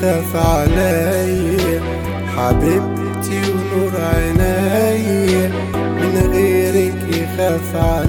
يخاف علي، حبيبتي ونور عيني من غيرك يخاف علي.